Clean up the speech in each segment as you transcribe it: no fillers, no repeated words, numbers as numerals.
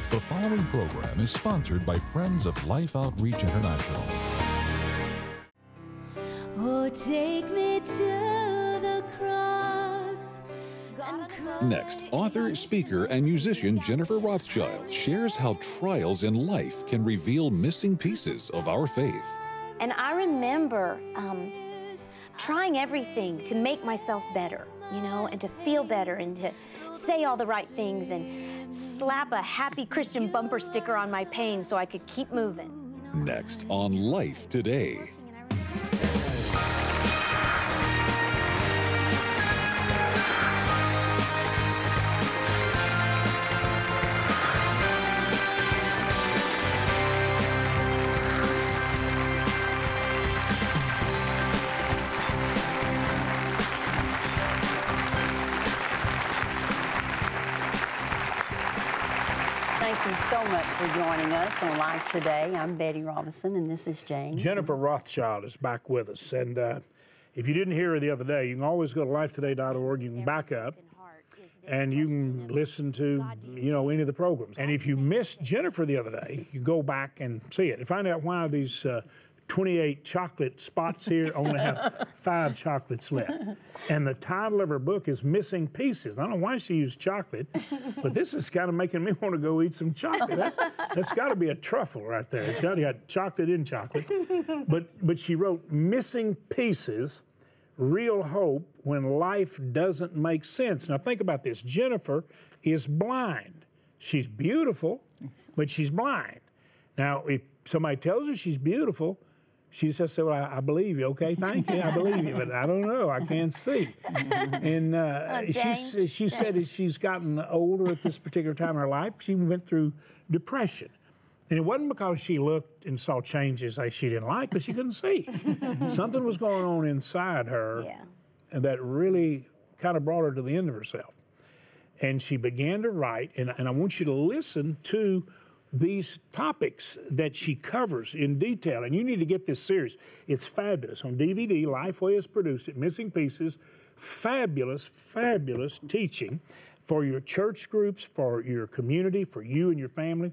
The following program is sponsored by Friends of Life Outreach International. Oh, take me to the cross. Next, author, speaker, and musician Jennifer Rothschild shares how trials in life can reveal missing pieces of our faith. And I remember trying everything to make myself better, and to feel better and to say all the right things and slap a happy Christian bumper sticker on my pain so I could keep moving. Next on Life Today. Thank you so much for joining us on Life Today. I'm Betty Robinson, and this is James. Jennifer Rothschild is back with us. And if you didn't hear her the other day, you can always go to lifetoday.org. You can back up, and you can listen to, any of the programs. And if you missed Jennifer the other day, you go back and see it and find out why these 28 chocolate spots here only have 5 chocolates left. And the title of her book is Missing Pieces. I don't know why she used chocolate, but this is kind of making me want to go eat some chocolate. That's got to be a truffle right there. It's got chocolate in chocolate. But she wrote Missing Pieces, Real Hope When Life Doesn't Make Sense. Now think about this. Jennifer is blind. She's beautiful, but she's blind. Now, if somebody tells her she's beautiful, she just said, well, I believe you, okay? Thank you, I believe you, but I don't know, I can't see. And she said as she's gotten older at this particular time in her life, she went through depression. And it wasn't because she looked and saw changes that she didn't like, but she couldn't see. Something was going on inside her that really kind of brought her to the end of herself. And she began to write, and I want you to listen to these topics that she covers in detail. And you need to get this series. It's fabulous. On DVD, Lifeway has produced it, Missing Pieces. Fabulous, fabulous teaching for your church groups, for your community, for you and your family.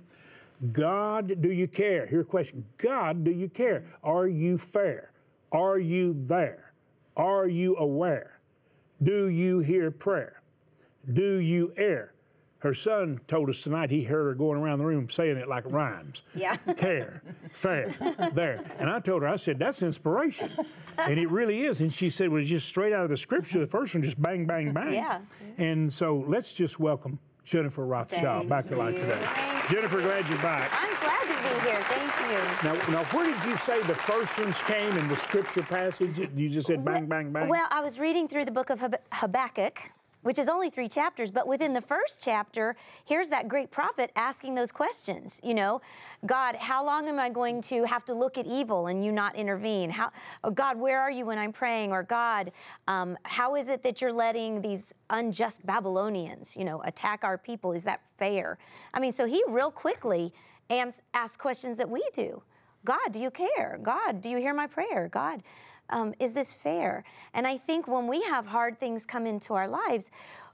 God, do you care? Here's a question. God, do you care? Are you fair? Are you there? Are you aware? Do you hear prayer? Do you err? Her son told us tonight he heard her going around the room saying it like it rhymes. Yeah. Care, fair, there. And I told her, I said, that's inspiration. And it really is. And she said, well, it's just straight out of the scripture. The first one just bang, bang, bang. Yeah. And so let's just welcome Jennifer Rothschild back to Life Today. Jennifer, glad you're back. I'm glad to be here. Thank you. Now, where did you say the first ones came in the scripture passage? You just said bang, bang, bang? Well, I was reading through the book of Habakkuk, which is only 3 chapters, but within the first chapter, here's that great prophet asking those questions. God, how long am I going to have to look at evil and you not intervene? God, where are you when I'm praying? Or God, how is it that you're letting these unjust Babylonians, attack our people? Is that fair? So he real quickly asks questions that we do. God, do you care? God, do you hear my prayer? God, is this fair? And I think when we have hard things come into our lives,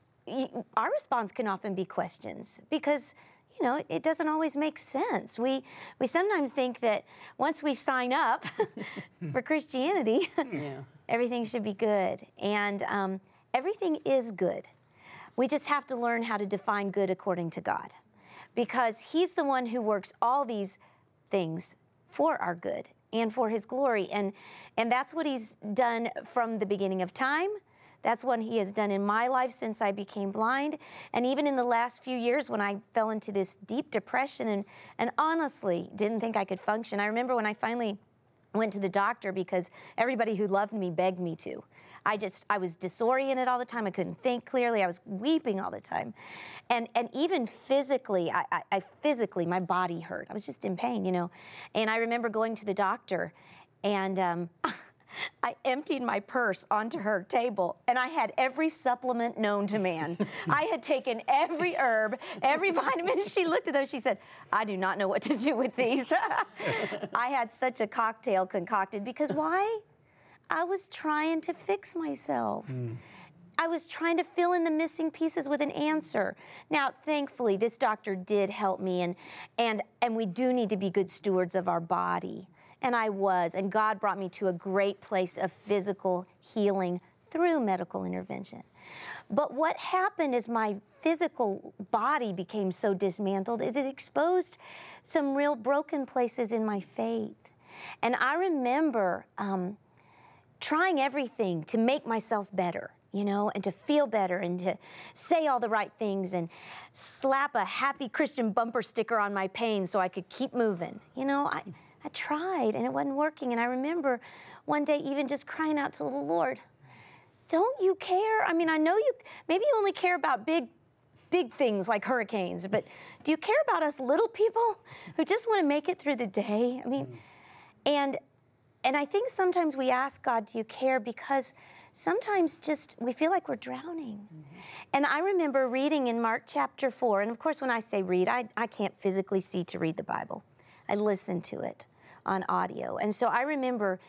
our response can often be questions because, it doesn't always make sense. We sometimes think that once we sign up for Christianity, everything should be good. And everything is good. We just have to learn how to define good according to God because He's the one who works all these things for our good and for His glory. And that's what He's done from the beginning of time. That's what He has done in my life since I became blind. And even in the last few years when I fell into this deep depression and honestly didn't think I could function. I remember when I finally went to the doctor because everybody who loved me begged me to. I was disoriented all the time. I couldn't think clearly. I was weeping all the time. And even physically, I physically, my body hurt. I was just in pain, And I remember going to the doctor and I emptied my purse onto her table and I had every supplement known to man. I had taken every herb, every vitamin. She looked at those, she said, I do not know what to do with these. I had such a cocktail concocted because why? I was trying to fix myself. I was trying to fill in the missing pieces with an answer. Now, thankfully, this doctor did help me, and we do need to be good stewards of our body. And I was, and God brought me to a great place of physical healing through medical intervention. But what happened is my physical body became so dismantled is it exposed some real broken places in my faith. And I remember trying everything to make myself better, you know, and to feel better and to say all the right things and slap a happy Christian bumper sticker on my pain so I could keep moving. You know, I tried and it wasn't working. And I remember one day even just crying out to the Lord, don't you care? I mean, I know maybe you only care about big things like hurricanes, but do you care about us little people who just want to make it through the day? I mean, and I think sometimes we ask God, do you care? Because sometimes just we feel like we're drowning. And I remember reading in Mark chapter 4, and of course when I say read, I can't physically see to read the Bible. I listen to it on audio. And so I remember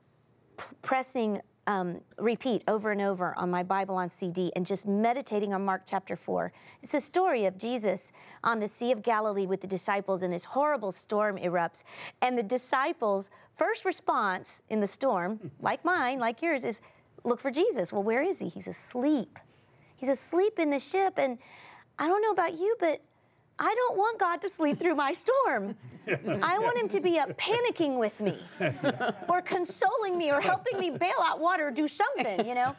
pressing repeat over and over on my Bible on CD and just meditating on Mark chapter 4. It's a story of Jesus on the Sea of Galilee with the disciples, and this horrible storm erupts. And the disciples' first response in the storm, like mine, like yours, is look for Jesus. Well, where is he? He's asleep. He's asleep in the ship. And I don't know about you, but I don't want God to sleep through my storm. I want him to be up panicking with me or consoling me or helping me bail out water or do something, you know?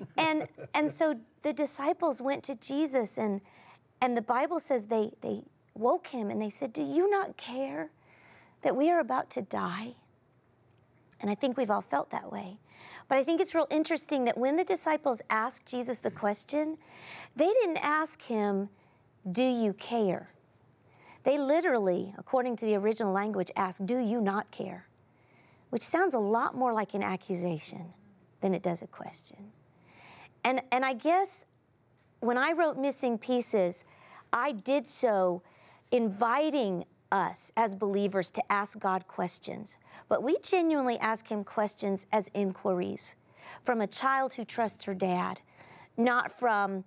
And so the disciples went to Jesus, and the Bible says they woke him and they said, do you not care that we are about to die? And I think we've all felt that way. But I think it's real interesting that when the disciples asked Jesus the question, they didn't ask him, do you care? They literally, according to the original language, asked, do you not care? Which sounds a lot more like an accusation than it does a question. And I guess when I wrote Missing Pieces, I did so inviting us as believers to ask God questions. But we genuinely ask him questions as inquiries from a child who trusts her dad, not from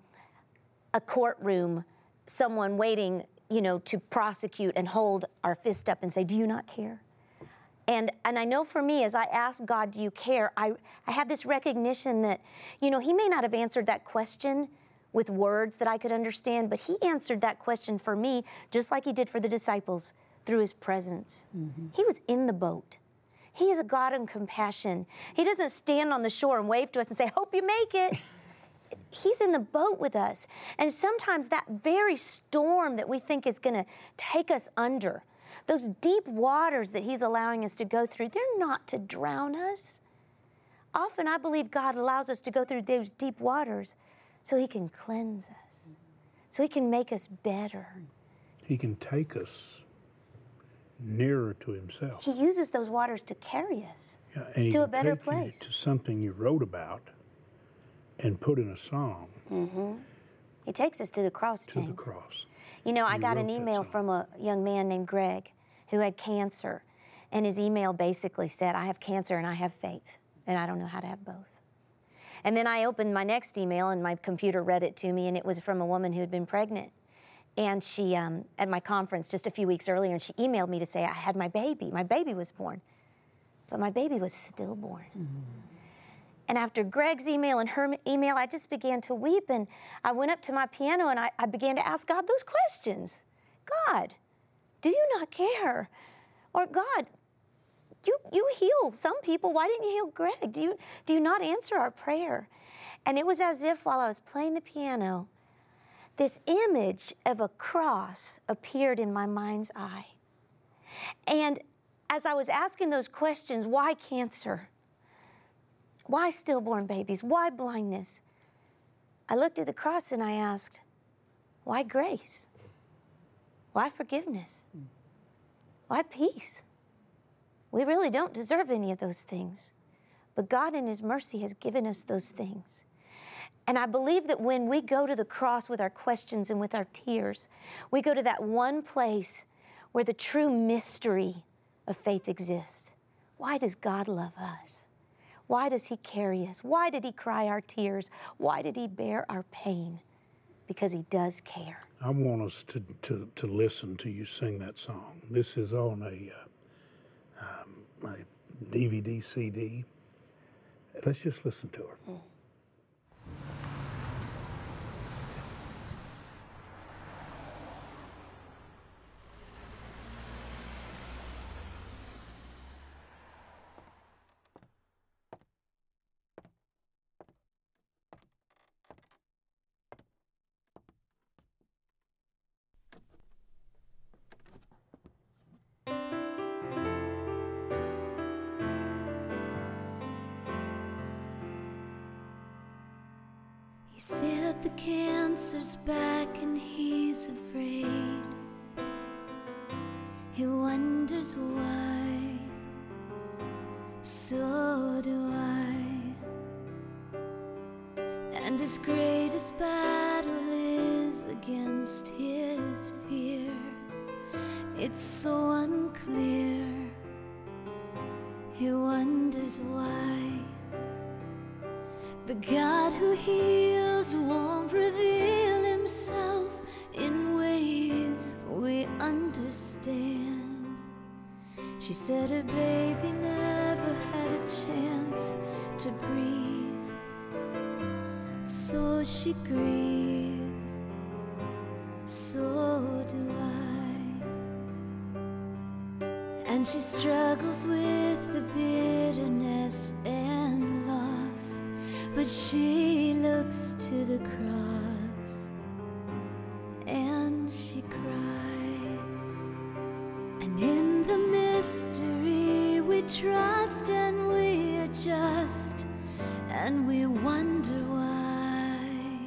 a courtroom, someone waiting, you know, to prosecute and hold our fist up and say, do you not care? And I know for me, as I asked God, do you care, I had this recognition that, you know, he may not have answered that question with words that I could understand, but he answered that question for me, just like he did for the disciples, through his presence. He was in the boat. He is a God of compassion. He doesn't stand on the shore and wave to us and say, hope you make it. He's in the boat with us. And sometimes that very storm that we think is going to take us under, those deep waters that he's allowing us to go through, they're not to drown us. Often I believe God allows us to go through those deep waters so he can cleanse us, so he can make us better. He can take us nearer to himself. He uses those waters to carry us and he to a can better take you place. to something you wrote about and put in a song. He takes us to the cross, To James. the cross. You know, I You got an wrote that email song. from a young man named Greg who had cancer, and his email basically said, I have cancer and I have faith, and I don't know how to have both. And then I opened my next email, and my computer read it to me, and it was from a woman who had been pregnant. And she, at my conference just a few weeks earlier, and she emailed me to say, I had my baby. My baby was born, but my baby was stillborn. And after Greg's email and her email, I just began to weep, and I went up to my piano and I began to ask God those questions. God, do you not care? Or God, you healed some people. Why didn't you heal Greg? Do you not answer our prayer? And it was as if while I was playing the piano, this image of a cross appeared in my mind's eye. And as I was asking those questions, why cancer? Why stillborn babies? Why blindness? I looked at the cross and I asked, why grace? Why forgiveness? Why peace? We really don't deserve any of those things. But God in his mercy has given us those things. And I believe that when we go to the cross with our questions and with our tears, we go to that one place where the true mystery of faith exists. Why does God love us? Why does he carry us? Why did he cry our tears? Why did he bear our pain? Because he does care. I want us to listen to you sing that song. This is on a DVD, CD. Let's just listen to her. He said the cancer's back and he's afraid. He wonders why. So do I. And his greatest battle is against his fear. It's so unclear. He wonders why. The God who heals won't reveal himself in ways we understand. She said her baby never had a chance to breathe, so she grieves, so do I. And she struggles with the bitterness and loss, but she looks to the cross and she cries. And in the mystery we trust and we adjust and we wonder why.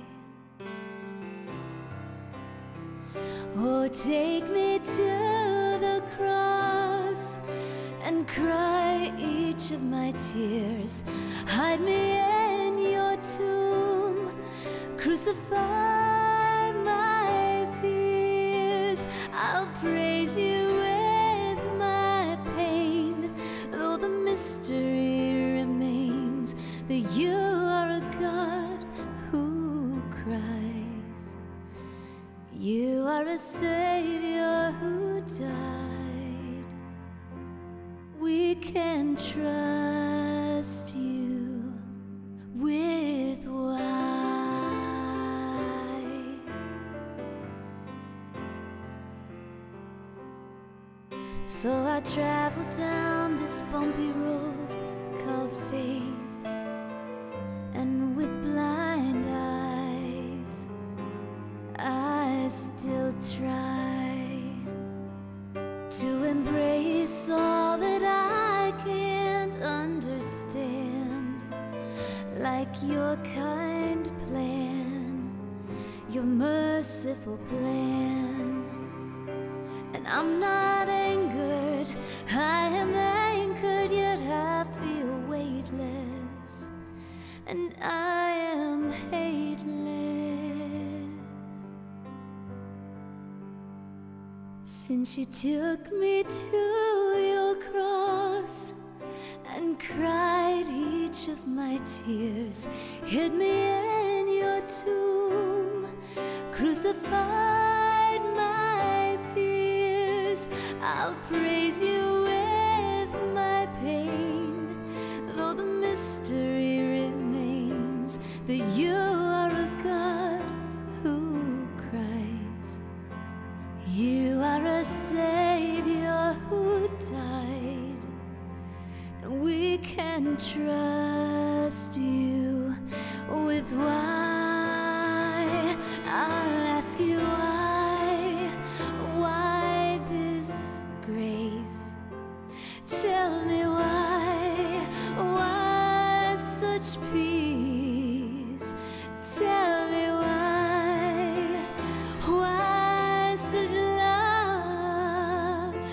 Oh, take me to the cross and cry each of my tears. Hide me in your tomb, crucify my fears. I'll praise you with my pain, though the mystery remains that you are a God who cries. You are a Savior who died. We can trust you with why. So I travel down this bumpy road called faith, and with blind eyes I still try to embrace all that I can't understand, like your kind plan, your merciful plan. And I'm not angered, I am anchored, yet I feel weightless, and I am hateless. Since you took me to your cross and cried each of my tears, hid me in your tomb, crucified my fears, I'll praise you with my pain, though the mystery remains that you are a God who cries. You are a Savior who died, and we can trust you with why. I'll ask you why this grace? Tell me why such peace? Tell me why such love?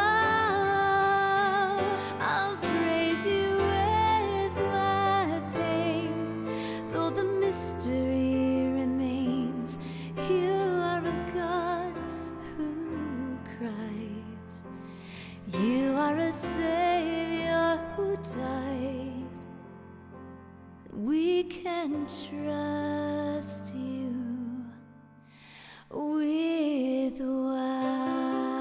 Oh, I'll praise you with my pain, though the mystery remains. You are a God who cries. You are a Savior who died. can trust you with why.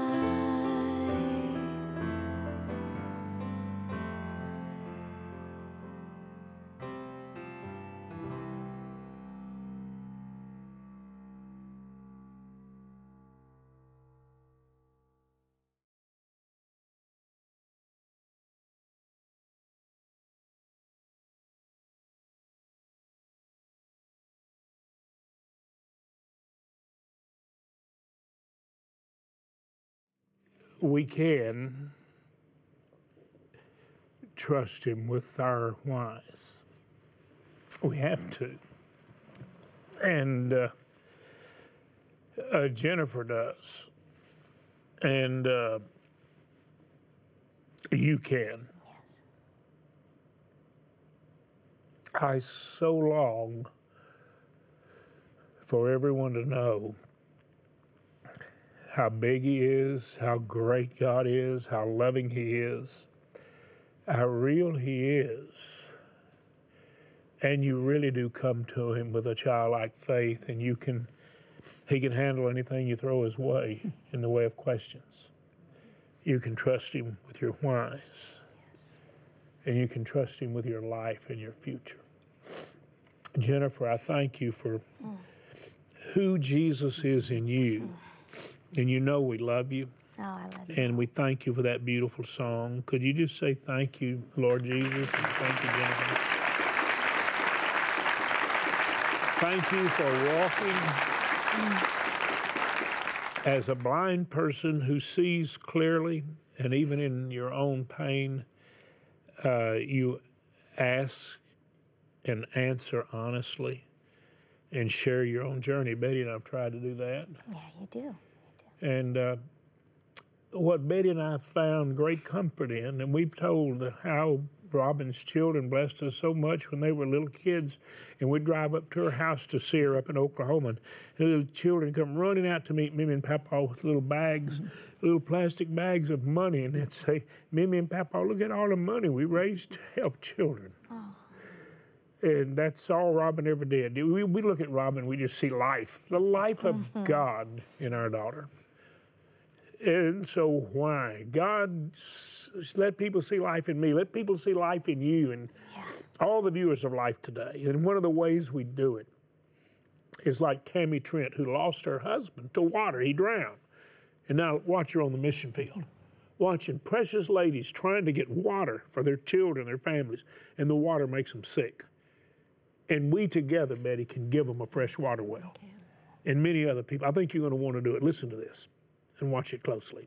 We can trust him with our whys. We have to. And Jennifer does. And you can. Yes. I so long for everyone to know how big he is, how great God is, how loving he is, how real he is. And you really do come to him with a childlike faith, and he can handle anything you throw his way in the way of questions. You can trust him with your whys, and you can trust him with your life and your future. Jennifer, I thank you for who Jesus is in you. And you know we love you. Oh, I love you. And we thank you for that beautiful song. Could you just say thank you, Lord Jesus, and thank you, Jennifer. Thank you for walking as a blind person who sees clearly, and even in your own pain, you ask and answer honestly and share your own journey. Betty and I have tried to do that. Yeah, you do. And what Betty and I found great comfort in, and we've told how Robin's children blessed us so much when they were little kids, and we'd drive up to her house to see her up in Oklahoma, and the little children come running out to meet Mimi and Papa with little bags, little plastic bags of money, and they'd say, Mimi and Papa, look at all the money we raised to help children. And that's all Robin ever did. We look at Robin, we just see life, the life of God in our daughter. And so why? God, let people see life in me. Let people see life in you and all the viewers of Life Today. And one of the ways we do it is like Tammy Trent, who lost her husband to water. He drowned. And now watch her on the mission field, watching precious ladies trying to get water for their children, their families, and the water makes them sick. And we together, Betty, can give them a fresh water well. And many other people. I think you're going to want to do it. Listen to this and watch it closely.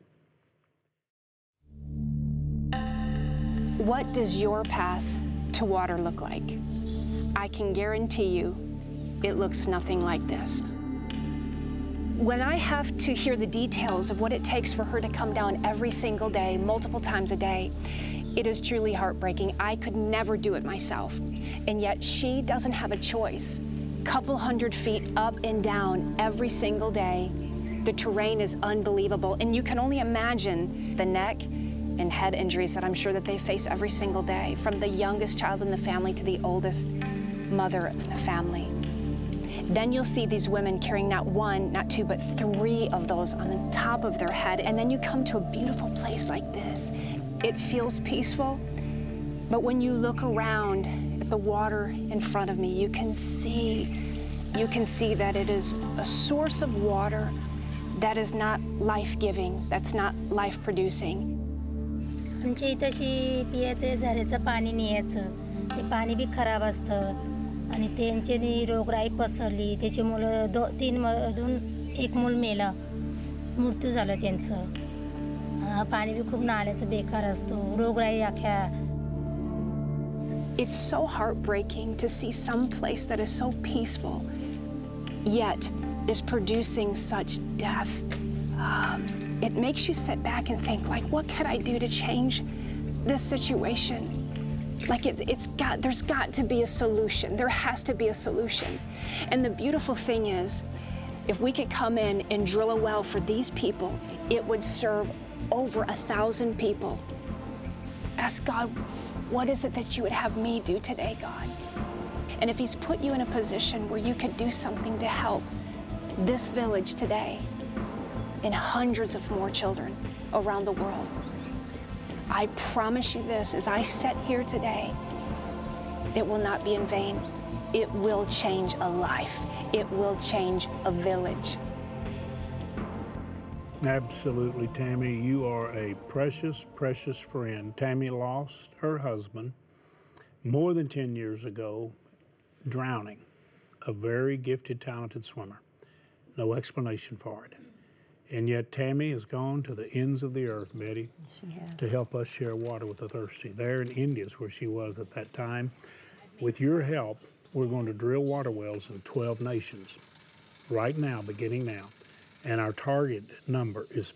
What does your path to water look like? I can guarantee you it looks nothing like this. When I have to hear the details of what it takes for her to come down every single day, multiple times a day, it is truly heartbreaking. I could never do it myself. And yet she doesn't have a choice. Couple hundred feet up and down every single day. The terrain is unbelievable. And you can only imagine the neck and head injuries that I'm sure that they face every single day, from the youngest child in the family to the oldest mother in the family. Then you'll see these women carrying not one, not two, but 3 of those on the top of their head. And then you come to a beautiful place like this. It feels peaceful, but when you look around at the water in front of me, you can see that it is a source of water that is not life-giving, that's not life-producing. आमच्या इथंशी पियाचं झऱ्याचं पाणी न्यायचं ते पाणी B खराब असतं आणि त्यांच्यानी रोगराई पसरली त्याची मुलं 3 मधून 1 मूल मेलं मृत्यू झालं त्यांचं पाणी बी खूप नाल्याचं बेकार असतो रोगराई अख्या. It's so heartbreaking to see some place that is so peaceful yet is producing such death. It makes you sit back and think, like, what could I do to change this situation? Like, there's got to be a solution. There has to be a solution. And the beautiful thing is, if we could come in and drill a well for these people, it would serve over 1,000 people. Ask God, what is it that you would have me do today, God? And if He's put you in a position where you could do something to help this village today and hundreds of more children around the world, I promise you this, as I sit here today, it will not be in vain. It will change a life. It will change a village. Absolutely, Tammy. You are a precious, precious friend. Tammy lost her husband more than 10 years ago, drowning, a very gifted, talented swimmer. No explanation for it. And yet Tammy has gone to the ends of the earth, Betty, to help us share water with the thirsty. There in India is where she was at that time. With your help, we're going to drill water wells in 12 nations right now, beginning now. And our target number is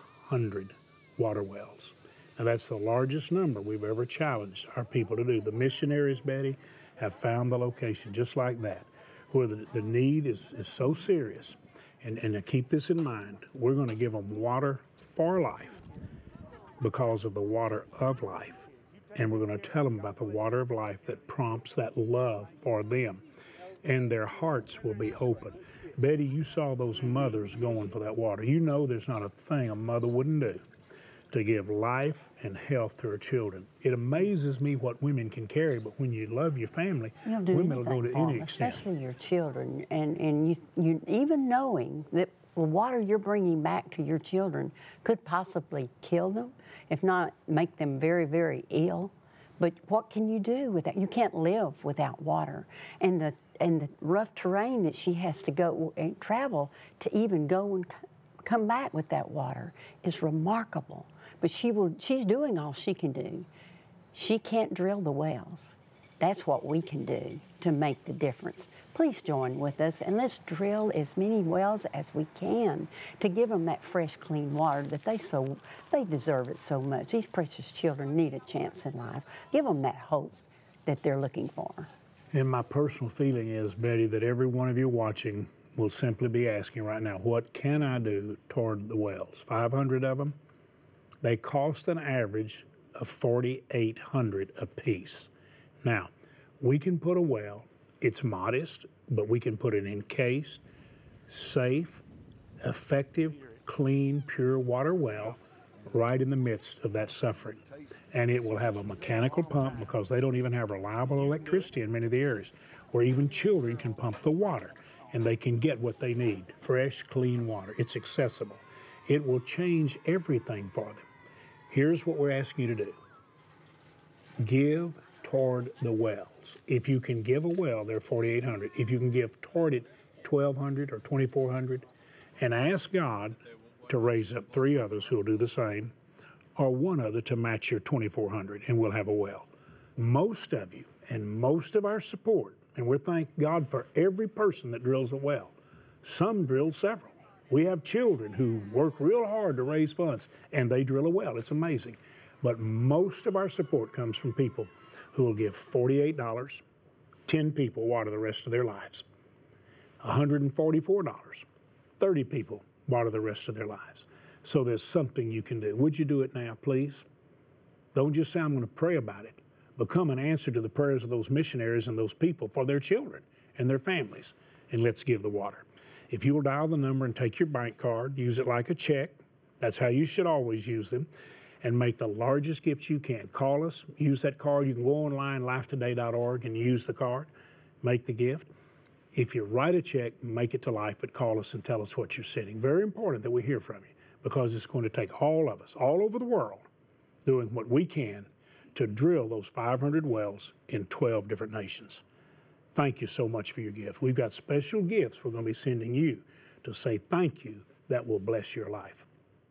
500 water wells. Now that's the largest number we've ever challenged our people to do. The missionaries, Betty, have found the location just like that, where the need is so serious. And to keep this in mind, we're going to give them water for life because of the water of life. And we're going to tell them about the water of life that prompts that love for them. And their hearts will be open. Betty, you saw those mothers going for that water. You know there's not a thing a mother wouldn't do to give life and health to her children. It amazes me what women can carry, but when you love your family, women will go to any extent. Especially your children, and you even knowing that the water you're bringing back to your children could possibly kill them, if not make them very, very ill. But what can you do with that? You can't live without water. And the rough terrain that she has to go and travel to even go and come back with that water is remarkable. But she's doing all she can do. She can't drill the wells. That's what we can do to make the difference. Please join with us and let's drill as many wells as we can to give them that fresh, clean water that they deserve it so much. These precious children need a chance in life. Give them that hope that they're looking for. And my personal feeling is, Betty, that every one of you watching will simply be asking right now, what can I do toward the wells? 500 of them. They cost an average of $4,800 a piece. Now, we can put a well, it's modest, but we can put an encased, safe, effective, clean, pure water well right in the midst of that suffering. And it will have a mechanical pump because they don't even have reliable electricity in many of the areas, where even children can pump the water and they can get what they need, fresh, clean water. It's accessible. It will change everything for them. Here's what we're asking you to do. Give toward the wells. If you can give a well, they're $4,800. If you can give toward it $1,200 or $2,400, and ask God to raise up 3 others who will do the same, or 1 other to match your $2,400, and we'll have a well. Most of you and most of our support, and we thank God for every person that drills a well. Some drill several. We have children who work real hard to raise funds, and they drill a well. It's amazing. But most of our support comes from people who will give $48, 10 people water the rest of their lives. $144, 30 people water the rest of their lives. So there's something you can do. Would you do it now, please? Don't just say, I'm going to pray about it. Become an answer to the prayers of those missionaries and those people for their children and their families. And let's give the water. If you will dial the number and take your bank card, use it like a check. That's how you should always use them. And make the largest gifts you can. Call us, use that card. You can go online, lifetoday.org, and use the card. Make the gift. If you write a check, make it to Life, but call us and tell us what you're sending. Very important that we hear from you, because it's going to take all of us, all over the world, doing what we can to drill those 500 wells in 12 different nations. Thank you so much for your gift. We've got special gifts we're going to be sending you to say thank you that will bless your life.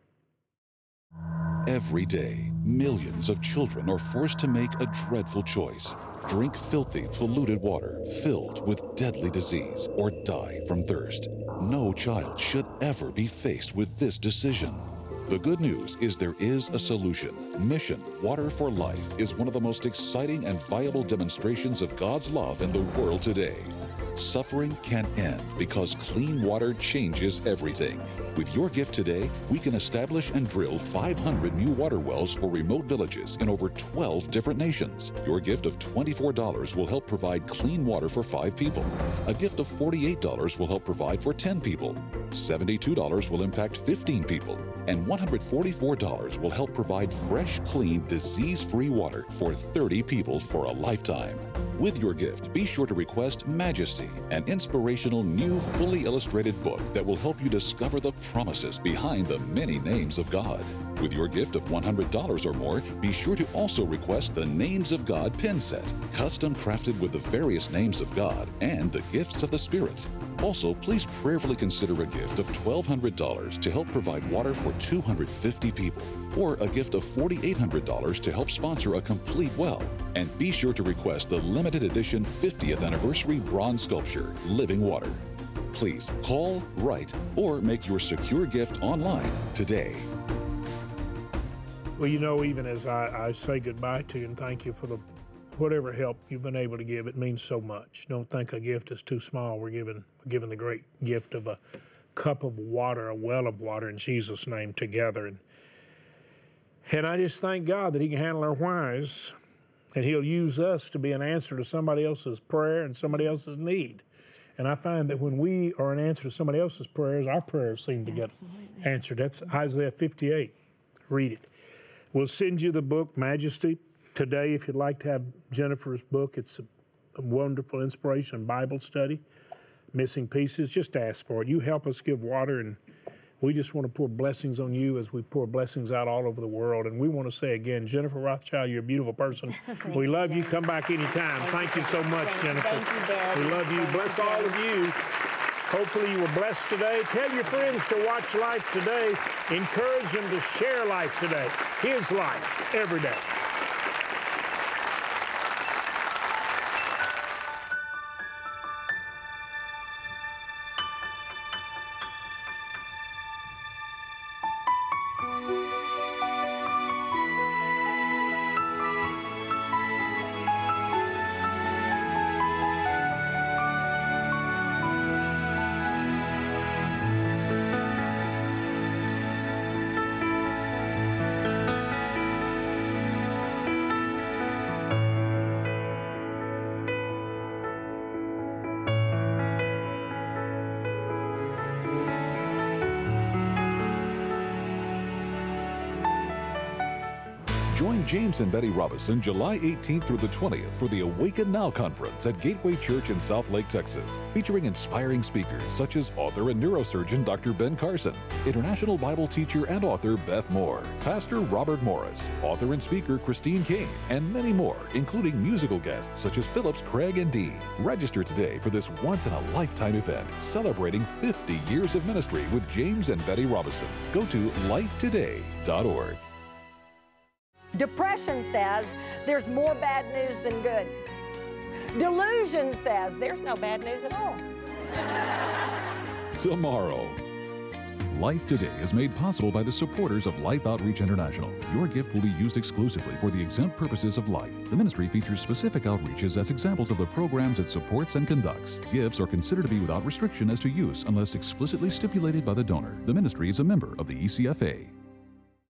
Every day, millions of children are forced to make a dreadful choice. Drink filthy, polluted water filled with deadly disease or die from thirst. No child should ever be faced with this decision. The good news is there is a solution. Mission Water for Life is one of the most exciting and viable demonstrations of God's love in the world today. Suffering can end because clean water changes everything. With your gift today, we can establish and drill 500 new water wells for remote villages in over 12 different nations. Your gift of $24 will help provide clean water for 5 people. A gift of $48 will help provide for 10 people. $72 will impact 15 people. And $144 will help provide fresh, clean, disease-free water for 30 people for a lifetime. With your gift, be sure to request Majesty, an inspirational new fully illustrated book that will help you discover the promises behind the many names of God. With your gift of $100 or more, be sure to also request the Names of God pin set, custom crafted with the various names of God and the gifts of the Spirit. Also, please prayerfully consider a gift of $1,200 to help provide water for 250 people, or a gift of $4,800 to help sponsor a complete well. And be sure to request the limited edition 50th anniversary bronze sculpture, Living Water. Please call, write, or make your secure gift online today. Well, you know, even as I say goodbye to you and thank you for the whatever help you've been able to give, it means so much. Don't think a gift is too small. We're given the great gift of a cup of water, a well of water in Jesus' name together. And I just thank God that He can handle our whys, and He'll use us to be an answer to somebody else's prayer and somebody else's need. And I find that when we are an answer to somebody else's prayers, our prayers seem to get answered. That's Isaiah 58. Read it. We'll send you the book, Majesty. Today, if you'd like to have Jennifer's book, it's a wonderful inspiration Bible study. Missing pieces, just ask for it. You help us give water, and we just want to pour blessings on you as we pour blessings out all over the world. And we want to say again, Jennifer Rothschild, you're a beautiful person. We love you. Come back anytime. Thank you so much, Jennifer. Thank you, Dad. We love you. Bless all of you. Hopefully you were blessed today. Tell your friends to watch Life Today. Encourage them to share Life Today. His life, every day. Join James and Betty Robison July 18th through the 20th for the Awaken Now Conference at Gateway Church in Southlake, Texas, featuring inspiring speakers such as author and neurosurgeon Dr. Ben Carson, international Bible teacher and author Beth Moore, Pastor Robert Morris, author and speaker Christine King, and many more, including musical guests such as Phillips, Craig, and Dean. Register today for this once-in-a-lifetime event celebrating 50 years of ministry with James and Betty Robison. Go to lifetoday.org. Depression says there's more bad news than good. Delusion says there's no bad news at all. Tomorrow. Life Today is made possible by the supporters of Life Outreach International. Your gift will be used exclusively for the exempt purposes of life. The ministry features specific outreaches as examples of the programs it supports and conducts. Gifts are considered to be without restriction as to use unless explicitly stipulated by the donor. The ministry is a member of the ECFA.